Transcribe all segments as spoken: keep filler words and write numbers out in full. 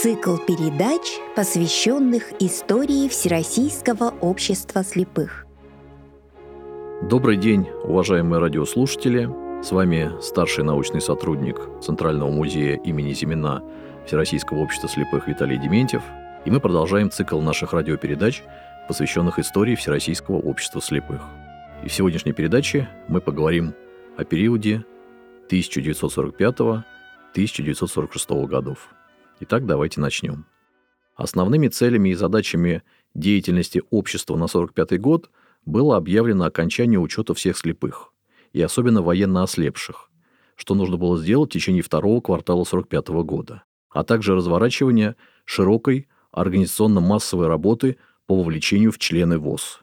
Цикл передач, посвященных истории Всероссийского общества слепых. Добрый день, уважаемые радиослушатели. С вами старший научный сотрудник Центрального музея имени Зимина Всероссийского общества слепых Виталий Дементьев. И мы продолжаем цикл наших радиопередач, посвященных истории Всероссийского общества слепых. И в сегодняшней передаче мы поговорим о периоде тысяча девятьсот сорок пятого — тысяча девятьсот сорок шестого годов. Итак, давайте начнем. Основными целями и задачами деятельности общества на сорок пятый год было объявлено окончание учета всех слепых, и особенно военно ослепших, что нужно было сделать в течение второго квартала сорок пятого года, а также разворачивание широкой организационно-массовой работы по вовлечению в члены ВОС.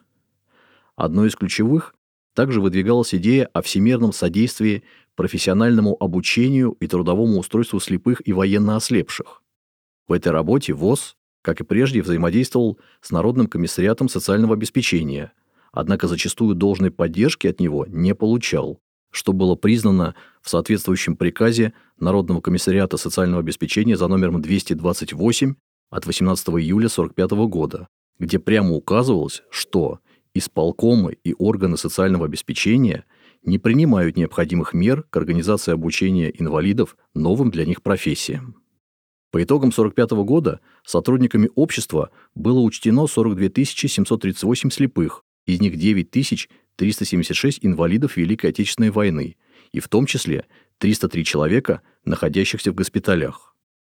Одной из ключевых также выдвигалась идея о всемирном содействии профессиональному обучению и трудовому устройству слепых и военно ослепших. В этой работе ВОС, как и прежде, взаимодействовал с Народным комиссариатом социального обеспечения, однако зачастую должной поддержки от него не получал, что было признано в соответствующем приказе Народного комиссариата социального обеспечения за номером двести двадцать восемь от восемнадцатого июля сорок пятого года, где прямо указывалось, что исполкомы и органы социального обеспечения не принимают необходимых мер к организации обучения инвалидов новым для них профессиям. По итогам сорок пятого года сотрудниками общества было учтено сорок две тысячи семьсот тридцать восемь слепых, из них девять тысяч триста семьдесят шесть инвалидов Великой Отечественной войны, и в том числе триста три человека, находящихся в госпиталях.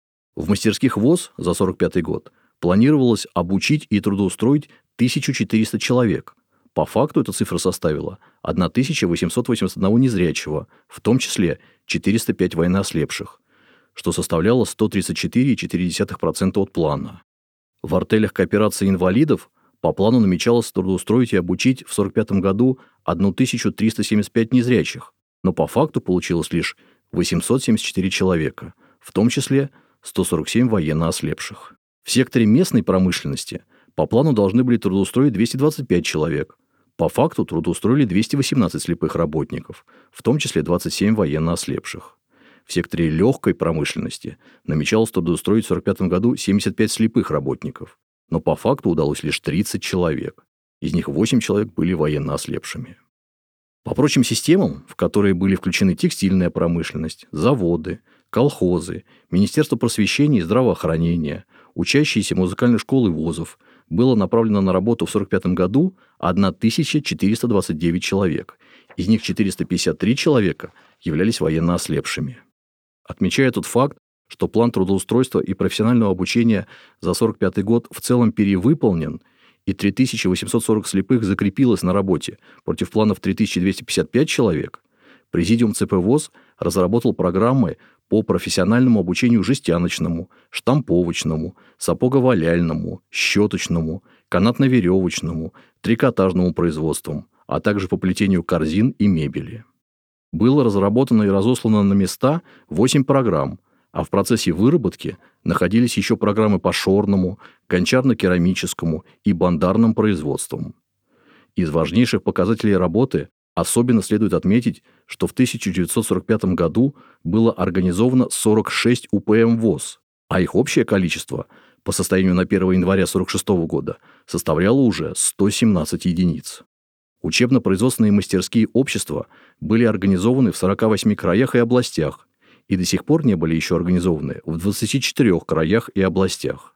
В мастерских ВОС за сорок пятый год планировалось обучить и трудоустроить тысячу четыреста человек. По факту эта цифра составила тысяча восемьсот восемьдесят один незрячего, в том числе четыреста пять военноослепших, что составляло сто тридцать четыре целых четыре десятых процента от плана. В артелях кооперации инвалидов по плану намечалось трудоустроить и обучить в сорок пятом году тысячу триста семьдесят пять незрячих, но по факту получилось лишь восемьсот семьдесят четыре человека, в том числе сто сорок семь военно-ослепших. В секторе местной промышленности по плану должны были трудоустроить двести двадцать пять человек. По факту трудоустроили двести восемнадцать слепых работников, в том числе двадцать семь военно-ослепших. В секторе легкой промышленности намечалось трудоустроить в сорок пятом году семьдесят пять слепых работников, но по факту удалось лишь тридцать человек. Из них восемь человек были военно-ослепшими. По прочим системам, в которые были включены текстильная промышленность, заводы, колхозы, Министерство просвещения и здравоохранения, учащиеся музыкальной школы вузов, было направлено на работу в сорок пятом году тысяча четыреста двадцать девять человек. Из них четыреста пятьдесят три человека являлись военно-ослепшими. Отмечая тот факт, что план трудоустройства и профессионального обучения за сорок пятый год в целом перевыполнен, и три тысячи восемьсот сорок слепых закрепилось на работе против планов три тысячи двести пятьдесят пять человек, Президиум ЦП ВОС разработал программы по профессиональному обучению жестяночному, штамповочному, сапоговаляльному, щеточному, канатно-веревочному, трикотажному производствам, а также по плетению корзин и мебели. Было разработано и разослано на места восемь программ, а в процессе выработки находились еще программы по шорному, гончарно-керамическому и бандарным производствам. Из важнейших показателей работы особенно следует отметить, что в тысяча девятьсот сорок пятом году было организовано сорок шесть У П М ВОС, а их общее количество по состоянию на первого января сорок шестого года составляло уже сто семнадцать единиц. Учебно-производственные мастерские общества были организованы в сорока восьми краях и областях и до сих пор не были еще организованы в двадцати четырёх краях и областях.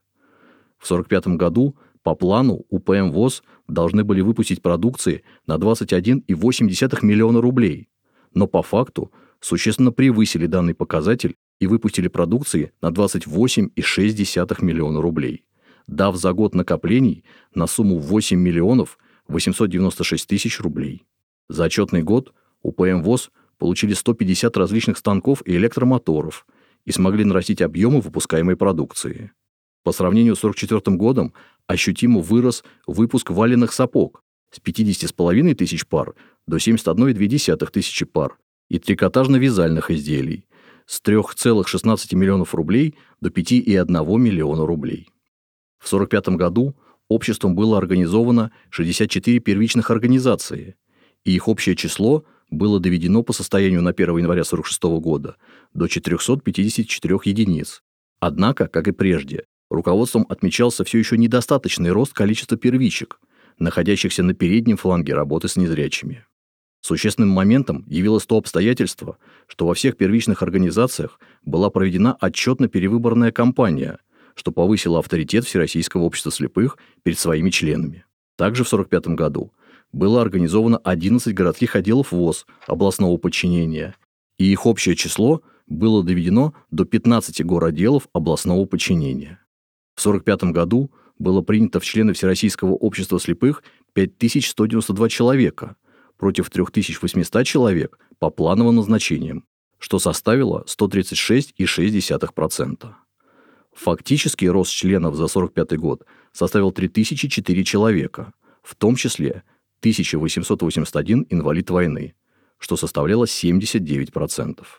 В сорок пятом году по плану У П М ВОС должны были выпустить продукции на двадцать один целых восемь десятых миллиона рублей, но по факту существенно превысили данный показатель и выпустили продукции на двадцать восемь целых шесть десятых миллиона рублей, дав за год накоплений на сумму восемь миллионов восемьсот девяносто шесть тысяч рублей. За отчетный год У П М ВОС получили сто пятьдесят различных станков и электромоторов и смогли нарастить объемы выпускаемой продукции. По сравнению с сорок четвёртым годом ощутимо вырос выпуск валенных сапог с пятидесяти с половиной тысяч пар до семидесяти одной целой двух десятых тысячи пар и трикотажно-вязальных изделий с трёх целых шестнадцати миллионов рублей до пяти целых одного миллиона рублей. В сорок пятом году обществом было организовано шестьдесят четыре первичных организации, и их общее число было доведено по состоянию на первого января сорок шестого года до четырехсот пятидесяти четырёх единиц, Однако, как и прежде, руководством отмечался все еще недостаточный рост количества первичек, находящихся на переднем фланге работы с незрячими. Существенным моментом явилось то обстоятельство, что во всех первичных организациях была проведена отчетно-перевыборная кампания, что повысило авторитет Всероссийского общества слепых перед своими членами. Также в сорок пятом году было организовано одиннадцать городских отделов ВОС областного подчинения, и их общее число было доведено до пятнадцати городделов областного подчинения. В сорок пятом году было принято в члены Всероссийского общества слепых пять тысяч сто девяносто два человека против три тысячи восемьсот человек по плановым назначениям, что составило сто тридцать шесть целых шесть десятых процента. Фактический рост членов за сорок пятый год составил три тысячи четыре человека, в том числе тысяча восемьсот восемьдесят один инвалид войны, что составляло семьдесят девять процентов.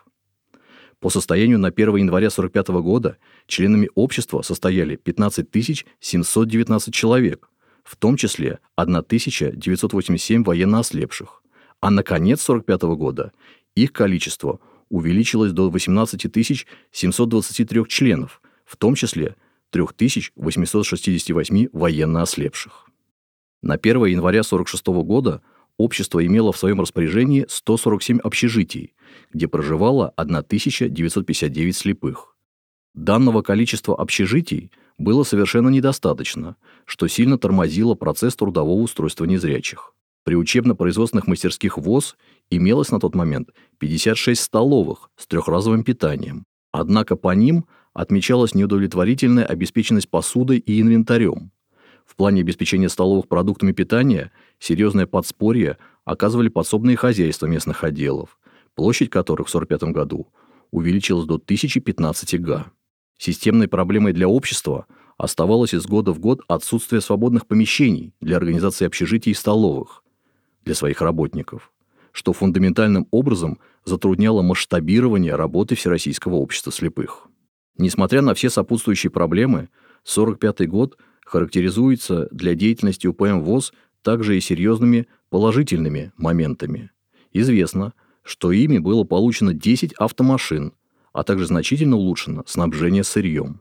По состоянию на первое января сорок пятого года членами общества состояли пятнадцать тысяч семьсот девятнадцать человек, в том числе тысяча девятьсот восемьдесят семь военноослепших, а на конец сорок пятого года их количество увеличилось до восемнадцать тысяч семьсот двадцать три членов, в том числе три тысячи восемьсот шестьдесят восемь военноослепших. На первое января сорок шестого года общество имело в своем распоряжении сто сорок семь общежитий, где проживало тысяча девятьсот пятьдесят девять слепых. Данного количества общежитий было совершенно недостаточно, что сильно тормозило процесс трудового устройства незрячих. При учебно-производственных мастерских ВОС имелось на тот момент пятьдесят шесть столовых с трехразовым питанием, однако по ним отмечалась неудовлетворительная обеспеченность посудой и инвентарем. В плане обеспечения столовых продуктами питания серьезное подспорье оказывали подсобные хозяйства местных отделов, площадь которых в сорок пятом году увеличилась до тысячи пятнадцати га. Системной проблемой для общества оставалось из года в год отсутствие свободных помещений для организации общежитий и столовых для своих работников, что фундаментальным образом затрудняло масштабирование работы Всероссийского общества слепых. Несмотря на все сопутствующие проблемы, сорок пятый год характеризуется для деятельности УПМ ВОС также и серьезными положительными моментами. Известно, что ими было получено десять автомашин, а также значительно улучшено снабжение сырьем.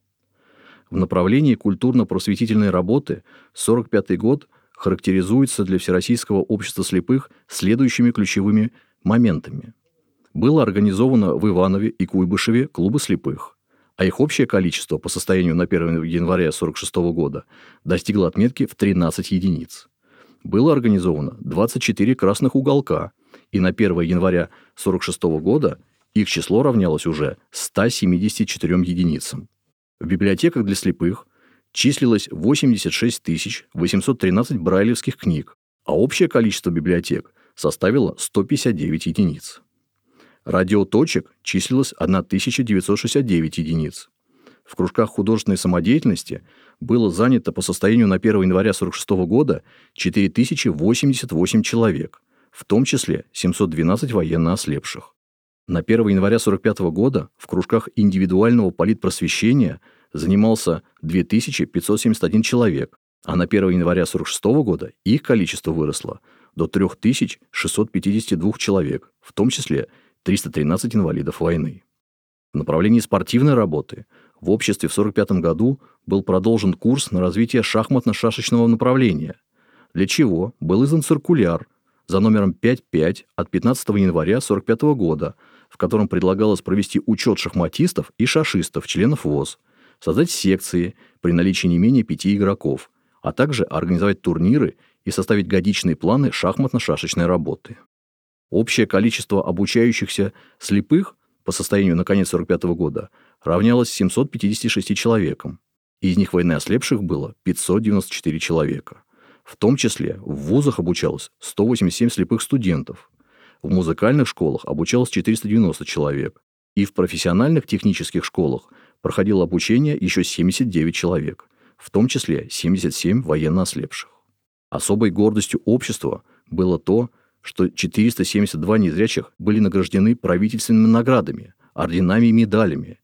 В направлении культурно-просветительной работы сорок пятый год характеризуется для Всероссийского общества слепых следующими ключевыми моментами. Было организовано в Иванове и Куйбышеве клубы слепых, а их общее количество по состоянию на первое января сорок шестого года достигло отметки в тринадцать единиц. Было организовано двадцать четыре красных уголка, и на первое января сорок шестого года их число равнялось уже ста семидесяти четырем единицам. В библиотеках для слепых числилось восемьдесят шесть тысяч восемьсот тринадцать брайлевских книг, а общее количество библиотек составило сто пятьдесят девять единиц. Радиоточек числилось тысяча девятьсот шестьдесят девять единиц. В кружках художественной самодеятельности было занято по состоянию на первое января сорок шестого года четыре тысячи восемьдесят восемь человек, в том числе семьсот двенадцать военноослепших. На первое января сорок пятого года в кружках индивидуального политпросвещения занимался две тысячи пятьсот семьдесят один человек, а на первое января сорок шестого года их количество выросло до три тысячи шестьсот пятьдесят два человек, в том числе триста тринадцать инвалидов войны. В направлении спортивной работы в обществе в сорок пятом году был продолжен курс на развитие шахматно-шашечного направления, для чего был издан циркуляр за номером пять пять от пятнадцатого января сорок пятого года, в котором предлагалось провести учет шахматистов и шашистов, членов ВОС, создать секции при наличии не менее пяти игроков, а также организовать турниры и составить годичные планы шахматно-шашечной работы. Общее количество обучающихся слепых по состоянию на конец сорок пятого года равнялось семисот пятидесяти шести человекам, из них военноослепших было пятьсот девяносто четыре человека. В том числе в вузах обучалось сто восемьдесят семь слепых студентов, в музыкальных школах обучалось четыреста девяносто человек, и в профессиональных технических школах проходило обучение еще семьдесят девять человек, в том числе семьдесят семь военноослепших. Особой гордостью общества было то, что четыреста семьдесят два незрячих были награждены правительственными наградами, орденами и медалями,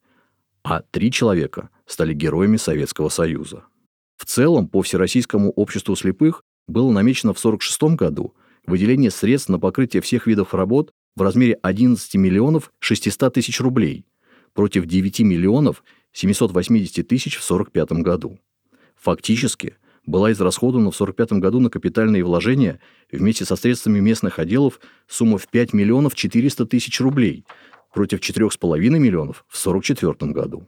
а три человека стали героями Советского Союза. В целом, по Всероссийскому обществу слепых было намечено в сорок шестом году выделение средств на покрытие всех видов работ в размере одиннадцать миллионов шестьсот тысяч рублей против девяти миллионов семьсот восемьдесят тысяч в сорок пятом году. Фактически была израсходована в сорок пятом году на капитальные вложения вместе со средствами местных отделов сумма в пять миллионов четыреста тысяч рублей против четырех с половиной миллионов в сорок четвёртом году.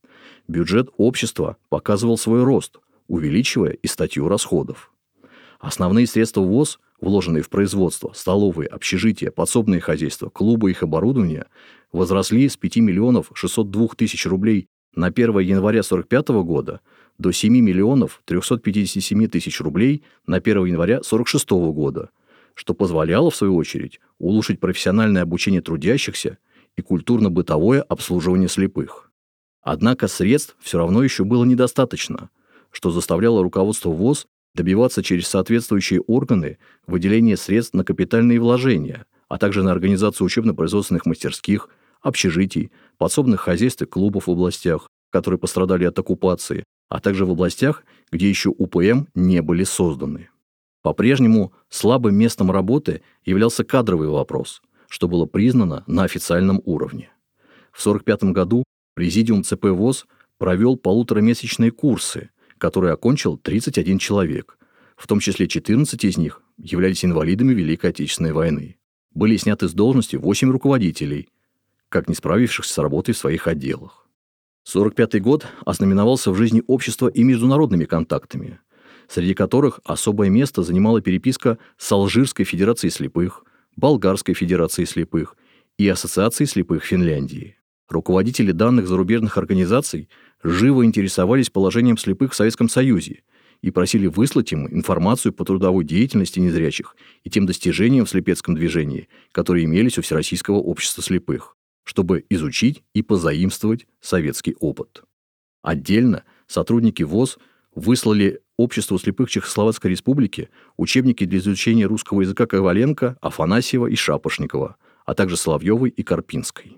Бюджет общества показывал свой рост, увеличивая и статью расходов. Основные средства ВОС, вложенные в производство, столовые, общежития, подсобные хозяйства, клубы и их оборудование, возросли с пяти миллионов шестисот двух тысяч рублей на первое января сорок пятого года до семи миллионов трехсот пятидесяти семи тысяч рублей на первое января сорок шестого года, что позволяло, в свою очередь, улучшить профессиональное обучение трудящихся и культурно-бытовое обслуживание слепых. Однако средств все равно еще было недостаточно, что заставляло руководство ВОС добиваться через соответствующие органы выделения средств на капитальные вложения, а также на организацию учебно-производственных мастерских, общежитий, подсобных хозяйств и клубов в областях, которые пострадали от оккупации, а также в областях, где еще УПМ не были созданы. По-прежнему слабым местом работы являлся кадровый вопрос, что было признано на официальном уровне. В сорок пятом году Президиум ЦП ВОС провел полуторамесячные курсы, которые окончил тридцать один человек, в том числе четырнадцать из них являлись инвалидами Великой Отечественной войны. Были сняты с должности восемь руководителей, как не справившихся с работой в своих отделах. сорок пятый год ознаменовался в жизни общества и международными контактами, среди которых особое место занимала переписка с Алжирской Федерацией слепых, Болгарской Федерацией слепых и Ассоциацией слепых Финляндии. Руководители данных зарубежных организаций живо интересовались положением слепых в Советском Союзе и просили выслать им информацию по трудовой деятельности незрячих и тем достижениям в слепецком движении, которые имелись у Всероссийского общества слепых, чтобы изучить и позаимствовать советский опыт. Отдельно сотрудники ВОС выслали Обществу слепых Чехословацкой Республики учебники для изучения русского языка Коваленко, Афанасьева и Шапошникова, а также Соловьевой и Карпинской.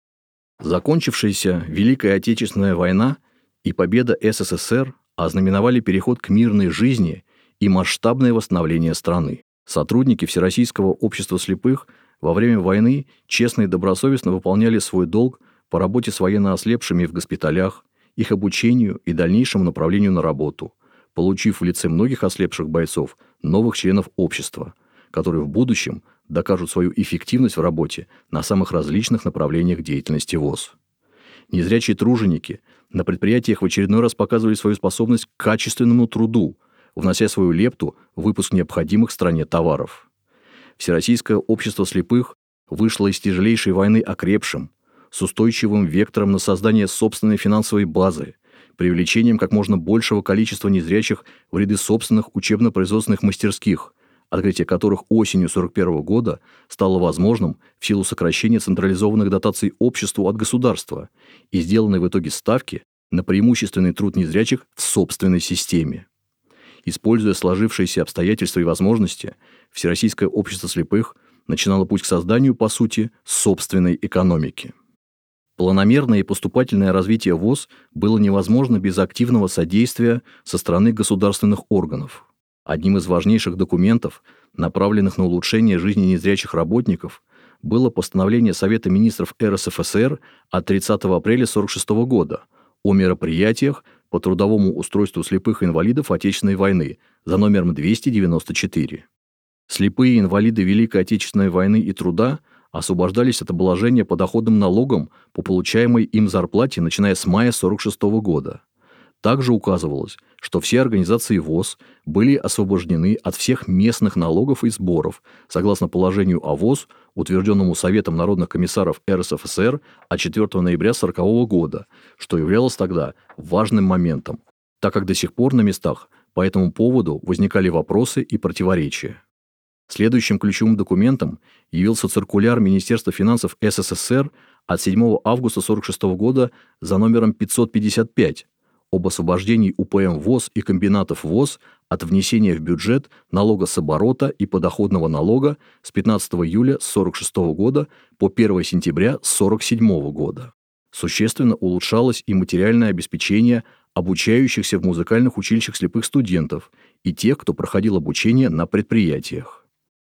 Закончившаяся Великая Отечественная война и победа СССР ознаменовали переход к мирной жизни и масштабное восстановление страны. Сотрудники Всероссийского общества слепых во время войны честно и добросовестно выполняли свой долг по работе с военно ослепшими в госпиталях, их обучению и дальнейшему направлению на работу, получив в лице многих ослепших бойцов новых членов общества, которые в будущем докажут свою эффективность в работе на самых различных направлениях деятельности ВОС. Незрячие труженики на предприятиях в очередной раз показывали свою способность к качественному труду, внося свою лепту в выпуск необходимых стране товаров. Всероссийское общество слепых вышло из тяжелейшей войны окрепшим, с устойчивым вектором на создание собственной финансовой базы, привлечением как можно большего количества незрячих в ряды собственных учебно-производственных мастерских, открытие которых осенью сорок первого года стало возможным в силу сокращения централизованных дотаций обществу от государства и сделанной в итоге ставки на преимущественный труд незрячих в собственной системе. Используя сложившиеся обстоятельства и возможности, Всероссийское общество слепых начинало путь к созданию, по сути, собственной экономики. Планомерное и поступательное развитие ВОС было невозможно без активного содействия со стороны государственных органов. Одним из важнейших документов, направленных на улучшение жизни незрячих работников, было постановление Совета министров РСФСР от тридцатого апреля сорок шестого года о мероприятиях по трудовому устройству слепых инвалидов Отечественной войны за номером двести девяносто четыре. Слепые инвалиды Великой Отечественной войны и труда освобождались от обложения подоходным налогом по получаемой им зарплате, начиная с мая сорок шестого года. Также указывалось, что все организации ВОС были освобождены от всех местных налогов и сборов, согласно положению о ВОС, утвержденному Советом народных комиссаров РСФСР от четвёртого ноября сорокового года, что являлось тогда важным моментом, так как до сих пор на местах по этому поводу возникали вопросы и противоречия. Следующим ключевым документом явился циркуляр Министерства финансов СССР от седьмого августа сорок шестого года за номером пятьсот пятьдесят пять об освобождении УПМ ВОС и комбинатов ВОС от внесения в бюджет налога с оборота и подоходного налога с пятнадцатого июля сорок шестого года по первого сентября сорок седьмого года. Существенно улучшалось и материальное обеспечение обучающихся в музыкальных училищах слепых студентов и тех, кто проходил обучение на предприятиях.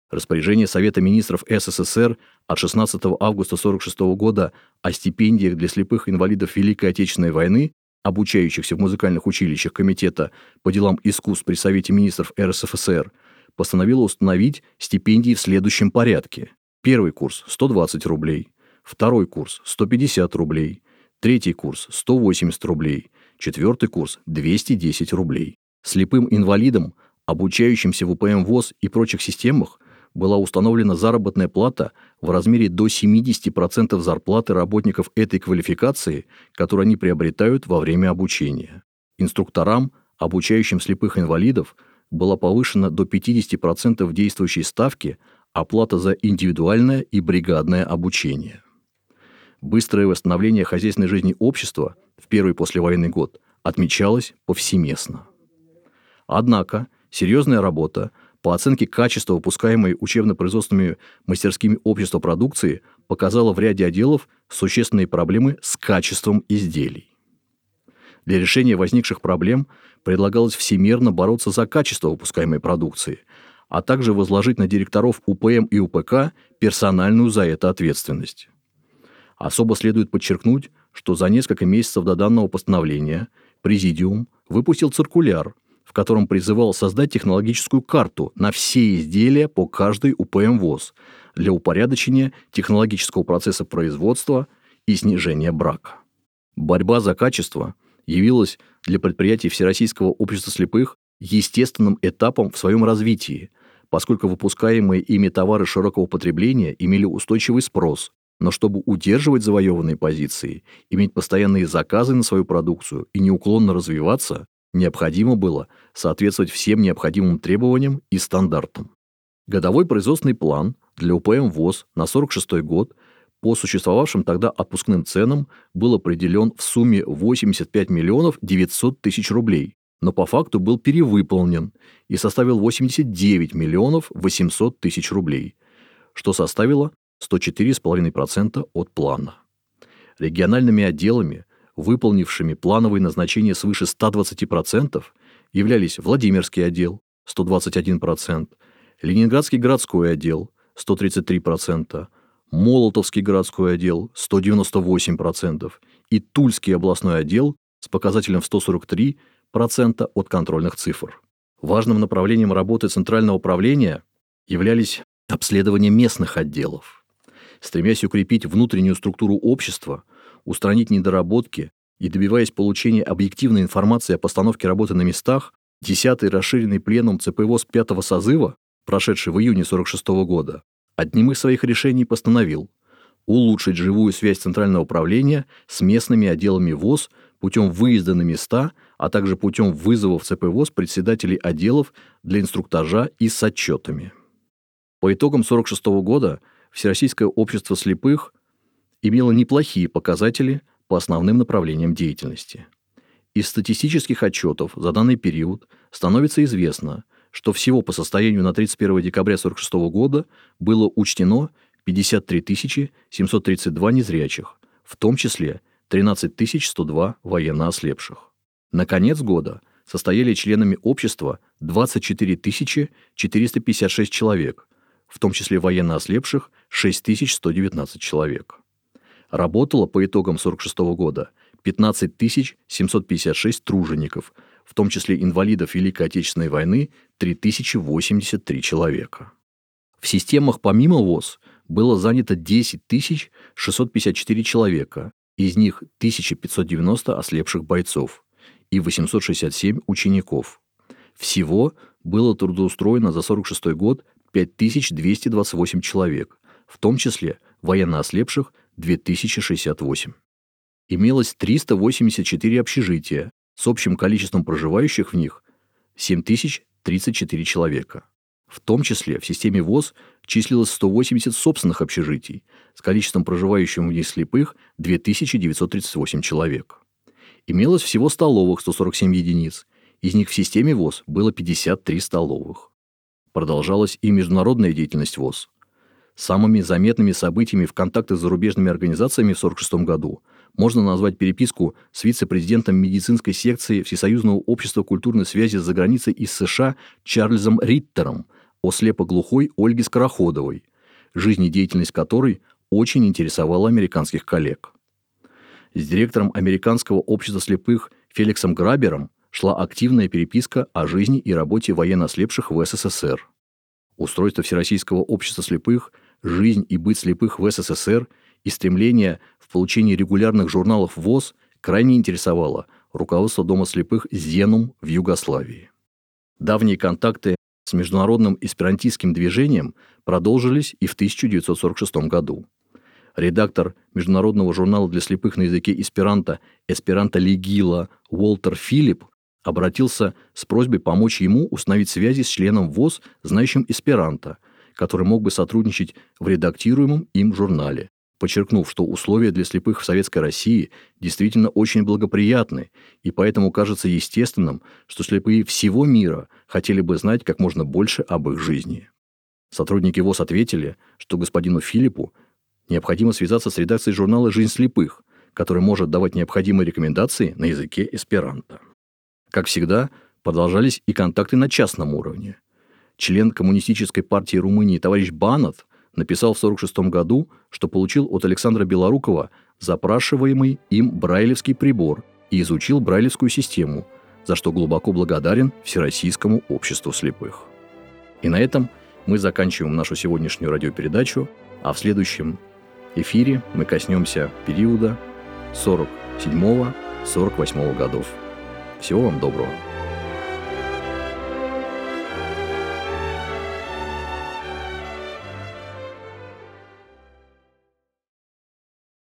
Распоряжение Совета министров СССР от шестнадцатого августа тысяча девятьсот сорок шестого года о стипендиях для слепых инвалидов Великой Отечественной войны, обучающихся в музыкальных училищах Комитета по делам искусств при Совете министров РСФСР, постановило установить стипендии в следующем порядке. Первый курс – сто двадцать рублей, второй курс – сто пятьдесят рублей, третий курс – сто восемьдесят рублей, четвертый курс – двести десять рублей. Слепым инвалидам, обучающимся в УПМ ВОС и прочих системах, была установлена заработная плата в размере до семьдесят процентов зарплаты работников этой квалификации, которую они приобретают во время обучения. Инструкторам, обучающим слепых инвалидов, была повышена до пятьдесят процентов действующей ставки оплата за индивидуальное и бригадное обучение. Быстрое восстановление хозяйственной жизни общества в первый послевоенный год отмечалось повсеместно. Однако серьезная работа по оценке качества выпускаемой учебно-производственными мастерскими общества продукции показала в ряде отделов существенные проблемы с качеством изделий. Для решения возникших проблем предлагалось всемерно бороться за качество выпускаемой продукции, а также возложить на директоров УПМ и УПК персональную за это ответственность. Особо следует подчеркнуть, что за несколько месяцев до данного постановления Президиум выпустил циркуляр, в котором призывал создать технологическую карту на все изделия по каждой УПМ ВОС для упорядочения технологического процесса производства и снижения брака. Борьба за качество явилась для предприятий Всероссийского общества слепых естественным этапом в своем развитии, поскольку выпускаемые ими товары широкого потребления имели устойчивый спрос, но чтобы удерживать завоеванные позиции, иметь постоянные заказы на свою продукцию и неуклонно развиваться, необходимо было соответствовать всем необходимым требованиям и стандартам. Годовой производственный план для УПМ ВОС на сорок шестой год по существовавшим тогда отпускным ценам был определен в сумме восемьдесят пять миллионов девятьсот тысяч рублей, но по факту был перевыполнен и составил восемьдесят девять миллионов восемьсот тысяч рублей, что составило сто четыре целых пять десятых процента от плана. Региональными отделами, выполнившими плановые назначения свыше ста двадцати процентов, являлись Владимирский отдел – сто двадцать один процент, Ленинградский городской отдел – сто тридцать три процента, Молотовский городской отдел – сто девяносто восемь процентов и Тульский областной отдел с показателем в сто сорок три процента от контрольных цифр. Важным направлением работы Центрального управления являлись обследования местных отделов. Стремясь укрепить внутреннюю структуру общества, устранить недоработки и добиваясь получения объективной информации о постановке работы на местах, десятый расширенный пленум ЦП ВОС пятого созыва, прошедший в июне сорок шестого года, одним из своих решений постановил улучшить живую связь Центрального управления с местными отделами ВОС путем выезда на места, а также путем вызова в ЦП ВОС председателей отделов для инструктажа и с отчетами. По итогам сорок шестого года Всероссийское общество слепых имело неплохие показатели по основным направлениям деятельности. Из статистических отчетов за данный период становится известно, что всего по состоянию на тридцать первое декабря сорок шестого года было учтено пятьдесят три тысячи семьсот тридцать два незрячих, в том числе тринадцать тысяч сто два военноослепших. На конец года состояли членами общества двадцать четыре тысячи четыреста пятьдесят шесть человек, в том числе военноослепших шесть тысяч сто девятнадцать человек. Работало по итогам сорок шестого года пятнадцать тысяч семьсот пятьдесят шесть тружеников, в том числе инвалидов Великой Отечественной войны три тысячи восемьдесят три человека. В системах помимо ВОС было занято десять тысяч шестьсот пятьдесят четыре человека, из них тысяча пятьсот девяносто ослепших бойцов и восемьсот шестьдесят семь учеников. Всего было трудоустроено за сорок шестой год пять тысяч двести двадцать восемь человек, в том числе военноослепших две тысячи шестьдесят восемь. Имелось триста восемьдесят четыре общежития с общим количеством проживающих в них семь тысяч тридцать четыре человека. В том числе в системе ВОС числилось сто восемьдесят собственных общежитий с количеством проживающих в них слепых две тысячи девятьсот тридцать восемь человек. Имелось всего столовых сто сорок семь единиц, из них в системе ВОС было пятьдесят три столовых. Продолжалась и международная деятельность ВОС. Самыми заметными событиями в контактах с зарубежными организациями в сорок шестом году можно назвать переписку с вице-президентом медицинской секции Всесоюзного общества культурной связи за границей из США Чарльзом Риттером о слепоглухой Ольге Скороходовой, жизнедеятельность которой очень интересовала американских коллег. С директором Американского общества слепых Феликсом Грабером шла активная переписка о жизни и работе военноослепших в СССР. Устройство Всероссийского общества слепых, жизнь и быт слепых в СССР и стремление в получении регулярных журналов ВОС крайне интересовало руководство Дома слепых «Зенум» в Югославии. Давние контакты с международным эсперантистским движением продолжились и в тысяча девятьсот сорок шестом году. Редактор международного журнала для слепых на языке эсперанто «Эсперанто Легила» Уолтер Филипп обратился с просьбой помочь ему установить связи с членом ВОС, знающим эсперанто, который мог бы сотрудничать в редактируемом им журнале, подчеркнув, что условия для слепых в Советской России действительно очень благоприятны, и поэтому кажется естественным, что слепые всего мира хотели бы знать как можно больше об их жизни. Сотрудники ВОС ответили, что господину Филиппу необходимо связаться с редакцией журнала «Жизнь слепых», который может давать необходимые рекомендации на языке эсперанто. Как всегда, продолжались и контакты на частном уровне. Член Коммунистической партии Румынии товарищ Банат написал в сорок шестом году, что получил от Александра Белорукова запрашиваемый им брайлевский прибор и изучил брайлевскую систему, за что глубоко благодарен Всероссийскому обществу слепых. И на этом мы заканчиваем нашу сегодняшнюю радиопередачу, а в следующем эфире мы коснемся периода сорок седьмого — сорок восьмого годов. Всего вам доброго.